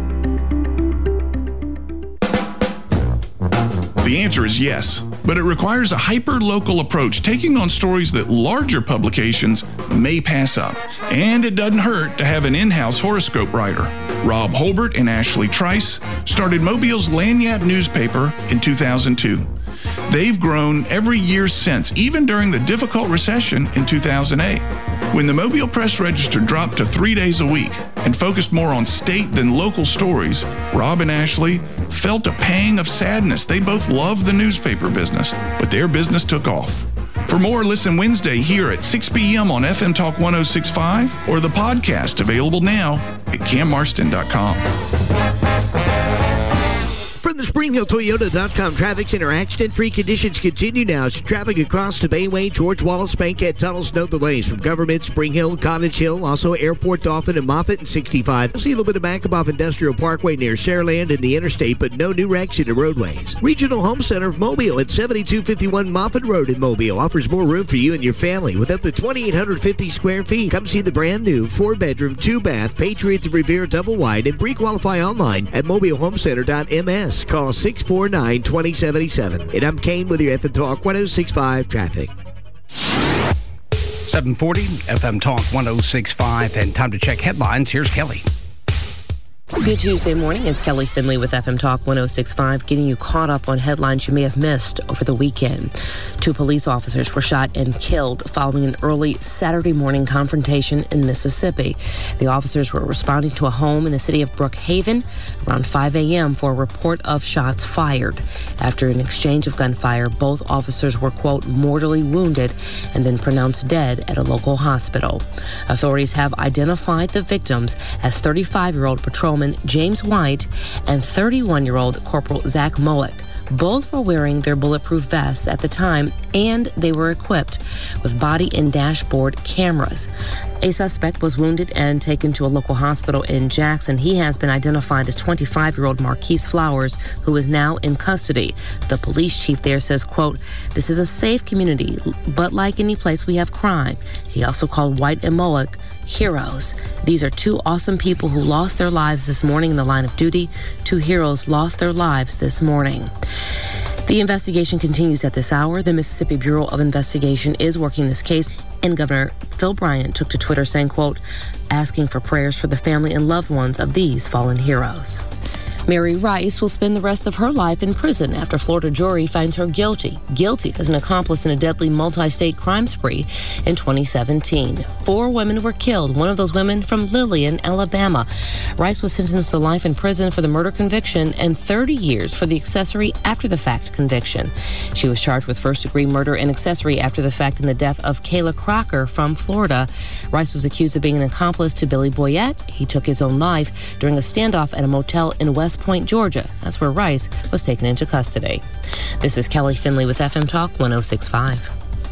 S4: The answer is yes, but it requires a hyper-local approach, taking on stories that larger publications may pass up. And it doesn't hurt to have an in-house horoscope writer. Rob Holbert and Ashley Trice started Mobile's Lanyap newspaper in 2002. They've grown every year since, even during the difficult recession in 2008. When the Mobile Press Register dropped to 3 days a week and focused more on state than local stories, Rob and Ashley felt a pang of sadness. They both loved the newspaper business, but their business took off. For more, listen Wednesday here at 6 p.m. on FM Talk 106.5 or the podcast available now at cammarston.com.
S3: From the SpringHillToyota.com Traffic Center, accident-free conditions continue now. So traffic across the Bayway, George Wallace, Bankhead tunnels, no delays from Government, Spring Hill, Cottage Hill, also Airport, Dauphin, and Moffett and 65. You'll see a little bit of backup off Industrial Parkway near Saraland and the interstate, but no new wrecks in the roadways. Regional Home Center of Mobile at 7251 Moffett Road in Mobile offers more room for you and your family with up to 2,850 square feet. Come see the brand new 4-bedroom, 2-bath Patriots Revere double wide and pre-qualify online at mobilehomecenter.ms. Call 649-2077. And I'm Kane with your FM Talk 106.5 traffic.
S2: 740 FM Talk 106.5, and time to check headlines. Here's Kelly.
S7: Good Tuesday morning. It's Kelly Finley with FM Talk 106.5, getting you caught up on headlines you may have missed over the weekend. 2 police officers were shot and killed following an early Saturday morning confrontation in Mississippi. The officers were responding to a home in the city of Brookhaven around 5 a.m. for a report of shots fired. After an exchange of gunfire, both officers were, quote, mortally wounded and then pronounced dead at a local hospital. Authorities have identified the victims as 35-year-old patrolman James White and 31-year-old Corporal Zach Moick. Both were wearing their bulletproof vests at the time, and they were equipped with body and dashboard cameras. A suspect was wounded and taken to a local hospital in Jackson. He has been identified as 25-year-old Marquise Flowers, who is now in custody. The police chief there says, quote, "This is a safe community, but like any place we have crime." He also called White and Moick heroes. These are 2 awesome people who lost their lives this morning in the line of duty. 2 heroes lost their lives this morning. The investigation continues at this hour. The Mississippi Bureau of Investigation is working this case, and Governor Phil Bryant took to Twitter saying, quote, "asking for prayers for the family and loved ones of these fallen heroes." Mary Rice will spend the rest of her life in prison after Florida jury finds her guilty as an accomplice in a deadly multi-state crime spree in 2017. 4 women were killed, one of those women from Lillian, Alabama. Rice was sentenced to life in prison for the murder conviction and 30 years for the accessory after-the-fact conviction. She was charged with first-degree murder and accessory after the fact in the death of Kayla Crocker from Florida. Rice was accused of being an accomplice to Billy Boyette. He took his own life during a standoff at a motel in West Point, Georgia. That's where Rice was taken into custody. This is Kelly Finley with FM Talk 106.5.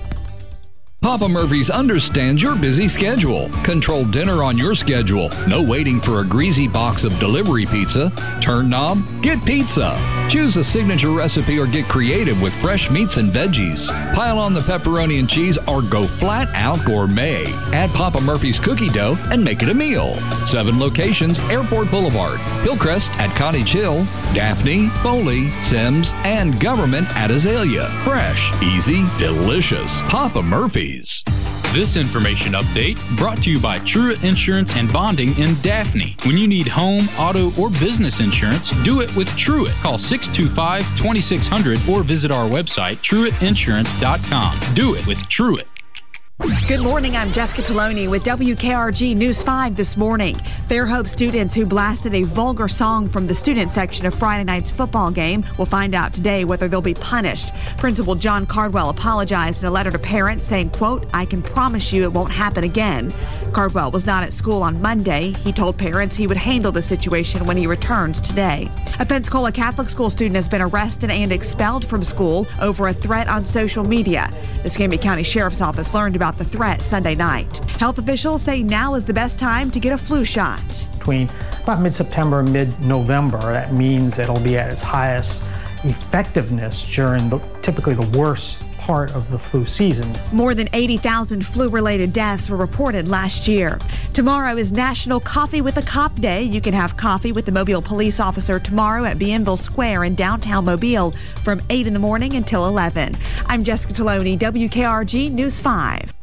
S10: Papa Murphy's understands your busy schedule. Control dinner on your schedule. No waiting for a greasy box of delivery pizza. Turn knob? Get pizza. Choose a signature recipe or get creative with fresh meats and veggies. Pile on the pepperoni and cheese or go flat out gourmet. Add Papa Murphy's cookie dough and make it a meal. 7 locations: Airport Boulevard, Hillcrest at Cottage Hill, Daphne, Foley, Sims, and Government at Azalea. Fresh, easy, delicious. Papa Murphy's.
S12: This information update brought to you by Truett Insurance and Bonding in Daphne. When you need home, auto, or business insurance, do it with Truett. Call 625-2600 or visit our website, truettinsurance.com. Do it with Truett.
S11: Good morning. I'm Jessica Taloni with WKRG News 5 this morning. Fairhope students who blasted a vulgar song from the student section of Friday night's football game will find out today whether they'll be punished. Principal John Cardwell apologized in a letter to parents saying, quote, "I can promise you it won't happen again." Cardwell was not at school on Monday. He told parents he would handle the situation when he returns today. A Pensacola Catholic school student has been arrested and expelled from school over a threat on social media. The Escambia County Sheriff's Office learned about the threat Sunday night. Health officials say now is the best time to get a flu shot.
S13: Between about mid-September and mid-November, that means it'll be at its highest effectiveness during typically the worst part of the flu season.
S11: More than 80,000 flu-related deaths were reported last year. Tomorrow is National Coffee with a Cop Day. You can have coffee with the Mobile police officer tomorrow at Bienville Square in downtown Mobile from 8 in the morning until 11. I'm Jessica Taloni, WKRG News 5.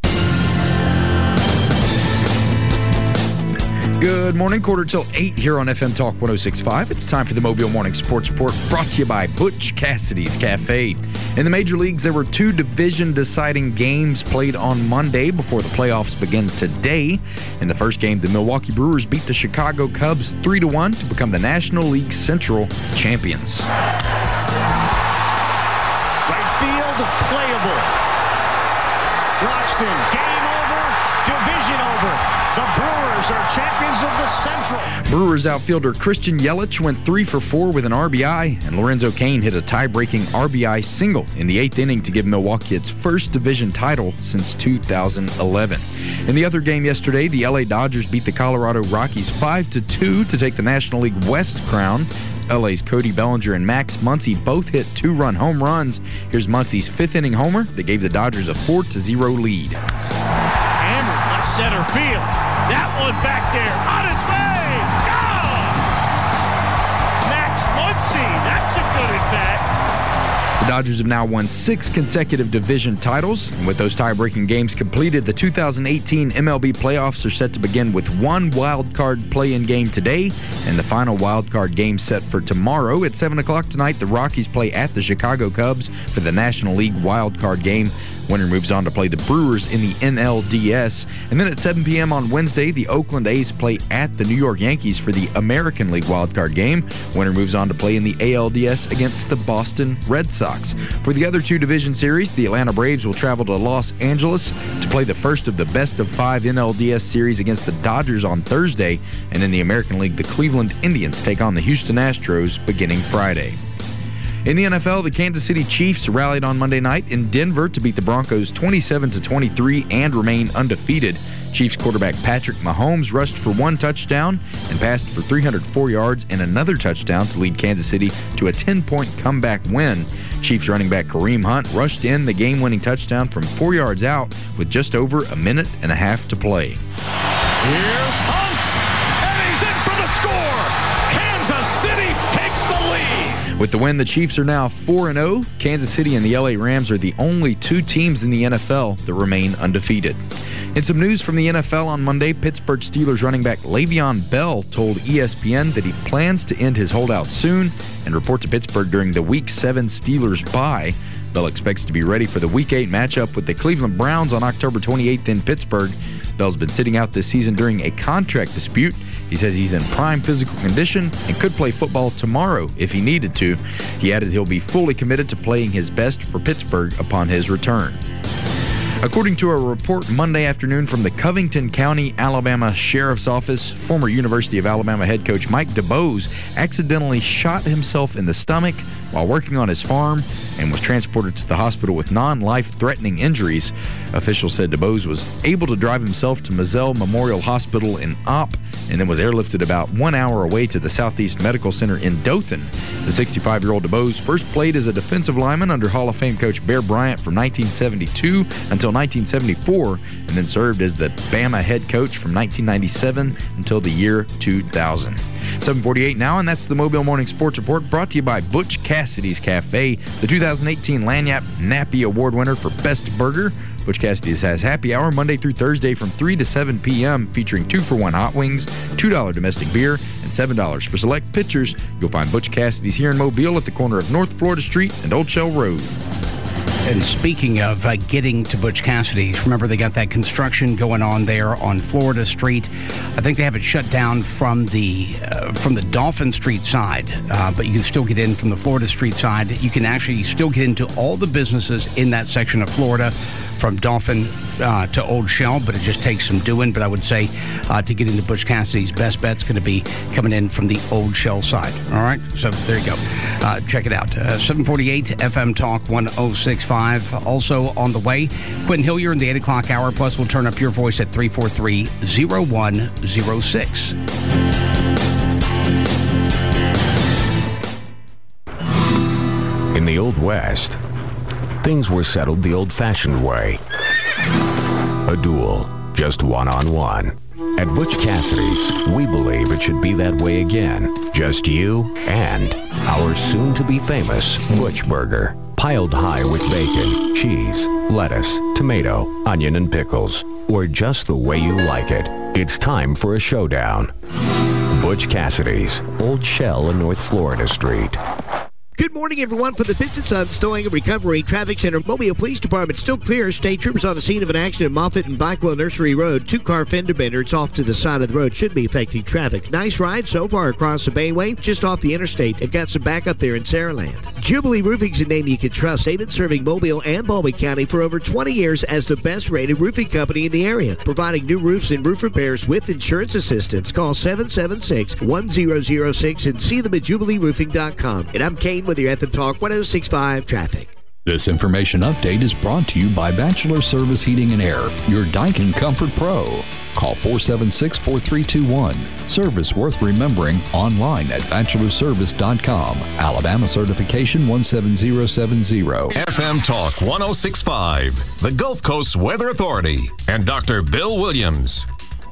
S5: Good morning, 7:45 here on FM Talk 106.5. It's time for the Mobile Morning Sports Report, brought to you by Butch Cassidy's Cafe. In the major leagues, there were 2 division-deciding games played on Monday before the playoffs begin today. In the first game, the Milwaukee Brewers beat the Chicago Cubs 3-1 to become the National League Central champions.
S14: Right field, playable. Watchman, game over, division over. The Brewers are champions of the Central.
S5: Brewers outfielder Christian Yelich went 3 for 4 with an RBI, and Lorenzo Cain hit a tie-breaking RBI single in the 8th inning to give Milwaukee its first division title since 2011. In the other game yesterday, the LA Dodgers beat the Colorado Rockies 5-2 to take the National League West crown. LA's Cody Bellinger and Max Muncy both hit 2-run home runs. Here's Muncy's 5th inning homer that gave the Dodgers a 4-0 lead.
S14: Hammered left center field. That one back there on his way. Gone! Max Muncy. That's a
S5: Dodgers have now won 6 consecutive division titles. And with those tie-breaking games completed, the 2018 MLB playoffs are set to begin with one wild card play-in game today and the final wild card game set for tomorrow. At 7 o'clock tonight, the Rockies play at the Chicago Cubs for the National League wild card game. Winner moves on to play the Brewers in the NLDS. And then at 7 p.m. on Wednesday, the Oakland A's play at the New York Yankees for the American League wildcard game. Winner moves on to play in the ALDS against the Boston Red Sox. For the other 2 division series, the Atlanta Braves will travel to Los Angeles to play the first of the best-of-5 NLDS series against the Dodgers on Thursday. And in the American League, the Cleveland Indians take on the Houston Astros beginning Friday. In the NFL, the Kansas City Chiefs rallied on Monday night in Denver to beat the Broncos 27-23 and remain undefeated. Chiefs quarterback Patrick Mahomes rushed for 1 touchdown and passed for 304 yards and another touchdown to lead Kansas City to a 10-point comeback win. Chiefs running back Kareem Hunt rushed in the game-winning touchdown from 4 yards out with just over a minute and a half to play.
S14: Here's Hunt, and he's in for the score. Kansas City takes the lead.
S5: With the win, the Chiefs are now 4-0. Kansas City and the LA Rams are the only 2 teams in the NFL that remain undefeated. In some news from the NFL on Monday, Pittsburgh Steelers running back Le'Veon Bell told ESPN that he plans to end his holdout soon and report to Pittsburgh during the Week 7 Steelers bye. Bell expects to be ready for the Week 8 matchup with the Cleveland Browns on October 28th in Pittsburgh. Bell's been sitting out this season during a contract dispute. He says he's in prime physical condition and could play football tomorrow if he needed to. He added he'll be fully committed to playing his best for Pittsburgh upon his return. According to a report Monday afternoon from the Covington County, Alabama Sheriff's Office, former University of Alabama head coach Mike DuBose accidentally shot himself in the stomach while working on his farm and was transported to the hospital with non-life-threatening injuries. Officials said DuBose was able to drive himself to Mazzell Memorial Hospital in Opp and then was airlifted about 1 hour away to the Southeast Medical Center in Dothan. The 65-year-old DuBose first played as a defensive lineman under Hall of Fame coach Bear Bryant from 1972 until 1974, and then served as the Bama head coach from 1997 until the year 2000. 7:48 now, and that's the Mobile Morning Sports Report brought to you by Butch Cassidy's Cafe, the 2018 Lagniappe Nappy Award winner for Best Burger. Butch Cassidy's has happy hour Monday through Thursday from 3 to 7 p.m. featuring 2-for-1 hot wings, $2 domestic beer, and $7 for select pitchers. You'll find Butch Cassidy's here in Mobile at the corner of North Florida Street and Old Shell Road.
S2: And speaking of getting to Butch Cassidy's, remember they got that construction going on there on Florida Street. I think they have it shut down from the Dolphin Street side, but you can still get in from the Florida Street side. You can actually still get into all the businesses in that section of Florida from Dolphin to Old Shell, but it just takes some doing. But I would say to get into Butch Cassidy's, best bet's going to be coming in from the Old Shell side. All right, so there you go. Check it out. 748 FM Talk 106.5. Also on the way, Quentin Hillier in the 8 o'clock hour. Plus, we'll turn up your voice at 343-0106.
S24: In the Old West, things were settled the old-fashioned way. A duel, just one-on-one. At Butch Cassidy's, we believe it should be that way again. Just you and our soon-to-be famous Butch Burger. Piled high with bacon, cheese, lettuce, tomato, onion, and pickles. Or just the way you like it. It's time for a showdown. Butch Cassidy's, Old Shell and North Florida Street.
S3: Good morning, everyone. For the Pitts & Sons Towing and Recovery Traffic Center, Mobile Police Department still clear. State troopers on the scene of an accident at Moffett and Bikewell Nursery Road. 2-car fender bender. It's off to the side of the road. Should be affecting traffic. Nice ride so far across the Bayway, just off the interstate. They've got some backup there in Saraland. Jubilee Roofing's a name you can trust. They've been serving Mobile and Baldwin County for over 20 years as the best-rated roofing company in the area, providing new roofs and roof repairs with insurance assistance. Call 776-1006 and see them at JubileeRoofing.com. And I'm Kane with your FM Talk 106.5 Traffic.
S10: This information update is brought to you by Bachelor Service Heating and Air, your Daikin Comfort Pro. Call 476-4321. Service worth remembering online at bachelorservice.com. Alabama certification 17070.
S1: FM Talk 106.5, the Gulf Coast Weather Authority, and Dr. Bill Williams.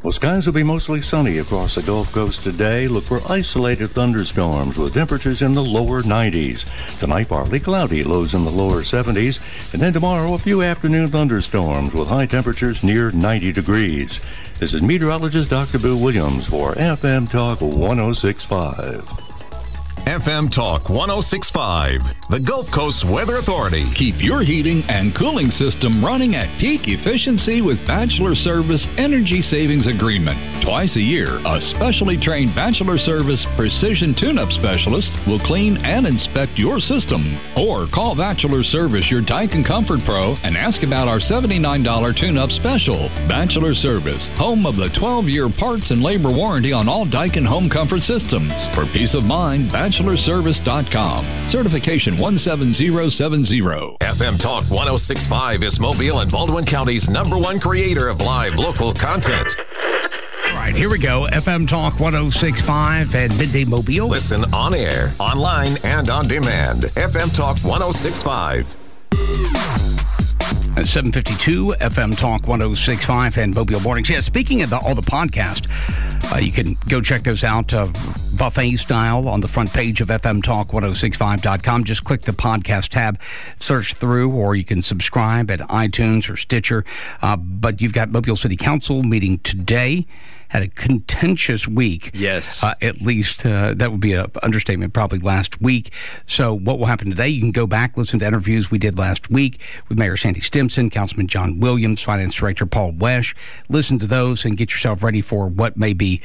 S6: Well, skies will be mostly sunny across the Gulf Coast today. Look for isolated thunderstorms with temperatures in the lower 90s. Tonight, partly cloudy, lows in the lower 70s. And then tomorrow, a few afternoon thunderstorms with high temperatures near 90 degrees. This is meteorologist Dr. Bill Williams for FM Talk 106.5.
S1: FM Talk 106.5, the Gulf Coast Weather Authority.
S10: Keep your heating and cooling system running at peak efficiency with Bachelor Service Energy Savings Agreement. Twice a year, a specially trained Bachelor Service Precision Tune-Up Specialist will clean and inspect your system. Or call Bachelor Service, your Daikin Comfort Pro, and ask about our $79 tune-up special. Bachelor Service, home of the 12-year parts and labor warranty on all Daikin home comfort systems. For peace of mind, BachelorService.com. Certification 17070.
S1: FM Talk 106.5 is Mobile and Baldwin County's #1 creator of live local content.
S2: All right, here we go. FM Talk 106.5 and Midday Mobile.
S1: Listen on air, online, and on demand. FM Talk 106.5.
S2: At 7:52, FM Talk 106.5 and Mobile Mornings. Yeah, speaking of all the podcasts, you can go check those out buffet style on the front page of FMTalk1065.com. Just click the podcast tab, search through, or you can subscribe at iTunes or Stitcher. But you've got Mobile City Council meeting today. Had a contentious week.
S5: Yes.
S2: At least that would be an understatement, probably last week. So what will happen today, you can go back, listen to interviews we did last week with Mayor Sandy Stimson, Councilman John Williams, Finance Director Paul Wesch. Listen to those and get yourself ready for what may be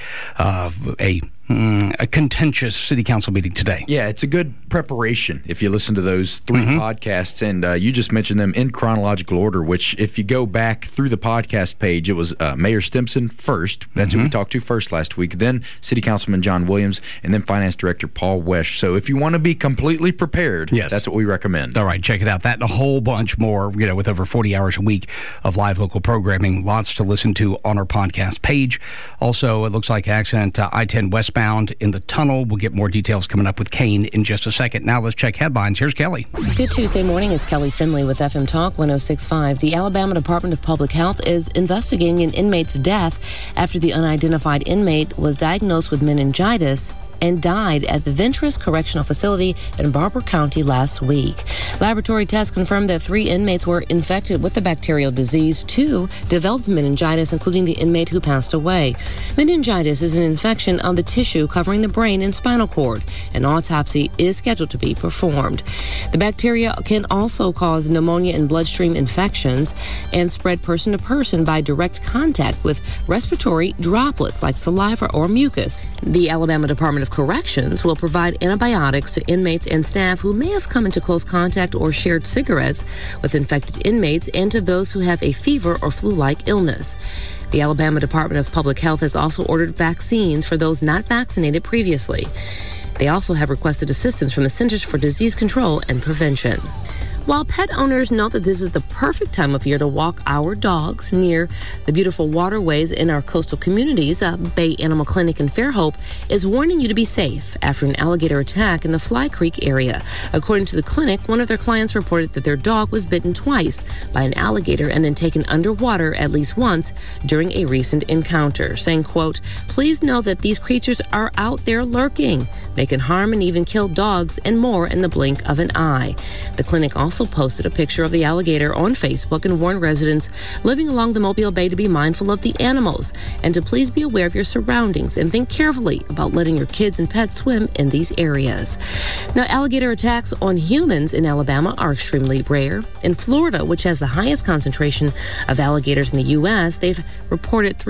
S2: a contentious city council meeting today.
S5: Yeah, it's a good preparation if you listen to those three podcasts, and you just mentioned them in chronological order, which if you go back through the podcast page, it was Mayor Stimson first. That's who we talked to first last week. Then City Councilman John Williams, and then Finance Director Paul Wesch. So if you want to be completely prepared, that's what we recommend.
S2: All right, check it out. That and a whole bunch more, with over 40 hours a week of live local programming. Lots to listen to on our podcast page. Also, it looks like accident I-10 westbound in the tunnel. We'll get more details coming up with Kane in just a second. Now let's check headlines. Here's Kelly.
S7: Good Tuesday morning. It's Kelly Finley with FM Talk 106.5. The Alabama Department of Public Health is investigating an inmate's death after the unidentified inmate was diagnosed with meningitis and died at the Ventress Correctional Facility in Barber County last week. Laboratory tests confirmed that 3 inmates were infected with the bacterial disease. 2 developed meningitis, including the inmate who passed away. Meningitis is an infection of the tissue covering the brain and spinal cord. An autopsy is scheduled to be performed. The bacteria can also cause pneumonia and bloodstream infections and spread person to person by direct contact with respiratory droplets like saliva or mucus. The Alabama Department of Corrections will provide antibiotics to inmates and staff who may have come into close contact or shared cigarettes with infected inmates, and to those who have a fever or flu-like illness. The Alabama Department of Public Health has also ordered vaccines for those not vaccinated previously. They also have requested assistance from the Centers for Disease Control and Prevention. While pet owners know that this is the perfect time of year to walk our dogs near the beautiful waterways in our coastal communities, Bay Animal Clinic in Fairhope is warning you to be safe after an alligator attack in the Fly Creek area. According to the clinic, one of their clients reported that their dog was bitten twice by an alligator and then taken underwater at least once during a recent encounter, saying, quote, "Please know that these creatures are out there lurking. They can harm and even kill dogs and more in the blink of an eye." The clinic also posted a picture of the alligator on Facebook and warned residents living along the Mobile Bay to be mindful of the animals and to please be aware of your surroundings and think carefully about letting your kids and pets swim in these areas. Now, alligator attacks on humans in Alabama are extremely rare. In Florida, which has the highest concentration of alligators in the U.S., they've reported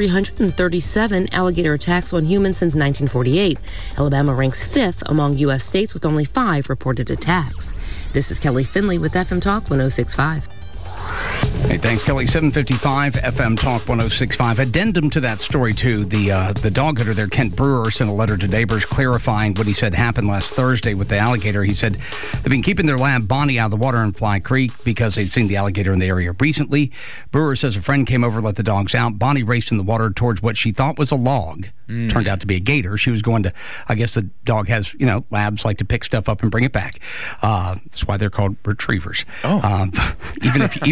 S7: 337 alligator attacks on humans since 1948. Alabama ranks 5th among U.S. states with only 5 reported attacks. This is Kelly Finley with FM Talk 106.5.
S2: Hey, thanks, Kelly. 7:55 FM Talk 106.5. Addendum to that story, too. The dog hunter there, Kent Brewer, sent a letter to neighbors clarifying what he said happened last Thursday with the alligator. He said they've been keeping their lamb Bonnie out of the water in Fly Creek because they'd seen the alligator in the area recently. Brewer says a friend came over, let the dogs out. Bonnie raced in the water towards what she thought was a log. Turned out to be a gator. She was going to, I guess the dog has, labs like to pick stuff up and bring it back. That's why they're called retrievers. Even if you don't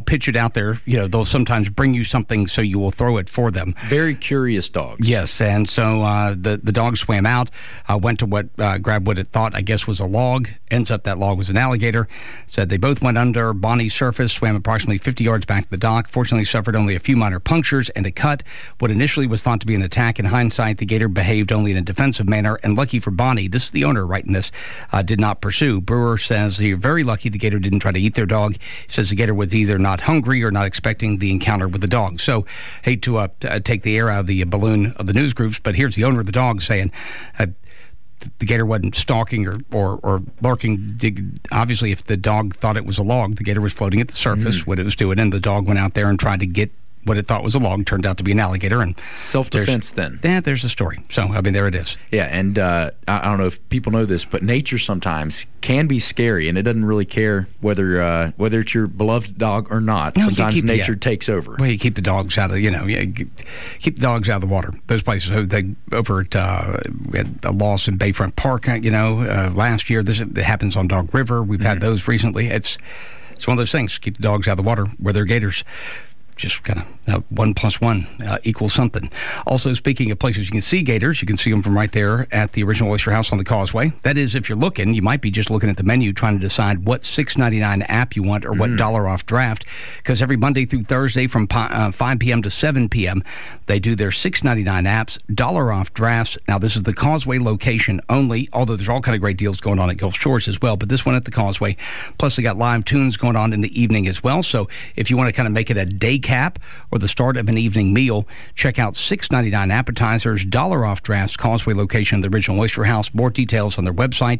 S2: pitch it out there. They'll sometimes bring you something so you will throw it for them.
S5: Very curious dogs.
S2: Yes, and so the dog swam out, went to grabbed what it thought, I guess, was a log. Ends up that log was an alligator. Said they both went under. Bonnie surfaced, swam approximately 50 yards back to the dock. Fortunately, suffered only a few minor punctures and a cut. What initially was thought to be an attack, in hindsight, the gator behaved only in a defensive manner. And lucky for Bonnie, this is the owner writing this, did not pursue. Brewer says they're very lucky the gator didn't try to eat their dog. He says the gator was either not hungry or not expecting the encounter with the dog. So, hate to take the air out of the balloon of the news groups, but here's the owner of the dog saying the gator wasn't stalking or lurking. Obviously, if the dog thought it was a log, the gator was floating at the surface, what it was doing, and the dog went out there and tried to get what it thought was a log, turned out to be an alligator. And
S5: self-defense then.
S2: Yeah, there's the story. So, there it is.
S5: Yeah, and I don't know if people know this, but nature sometimes can be scary, and it doesn't really care whether it's your beloved dog or not. Sometimes nature takes over.
S2: Well, you keep the dogs out of, keep the dogs out of the water. Those places, over at, we had a loss in Bayfront Park, last year. It happens on Dog River. We've had those recently. It's one of those things. Keep the dogs out of the water where they're gators. Just kind of 1 + 1 equals something. Also, speaking of places you can see gators, you can see them from right there at the Original Oyster House on the Causeway. That is, if you're looking, you might be just looking at the menu trying to decide what $6.99 app you want or what dollar off draft, because every Monday through Thursday from 5 p.m. to 7 p.m., they do their $6.99 apps, dollar off drafts. Now, this is the Causeway location only, although there's all kind of great deals going on at Gulf Shores as well, but this one at the Causeway. Plus, they got live tunes going on in the evening as well, so if you want to kind of make it a day cap or the start of an evening meal, check out $6.99 appetizers, dollar off drafts, Causeway location of the Original Oyster House. More details on their website,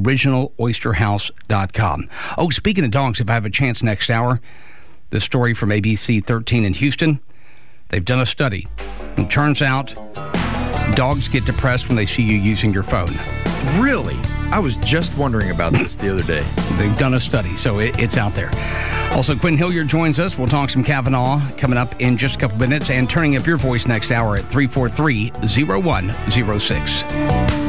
S2: originaloysterhouse.com. Oh, speaking of dogs, if I have a chance next hour, this story from ABC 13 in Houston. They've done a study. It turns out dogs get depressed when they see you using your phone.
S5: Really? I was just wondering about this the other day.
S2: They've done a study, so it's out there. Also, Quinn Hilliard joins us. We'll talk some Kavanaugh coming up in just a couple minutes, and turning up your voice next hour at 343-0106.